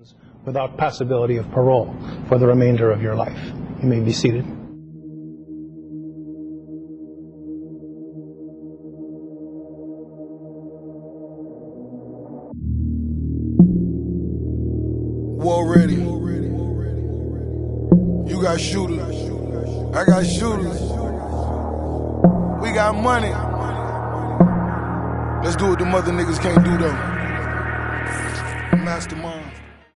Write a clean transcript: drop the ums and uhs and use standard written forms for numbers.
without possibility of parole for the remainder of your life. You may be seated. War ready. You got shooters. I got shooters. We got money. Let's do what the mother niggas can't do though. Mastermind.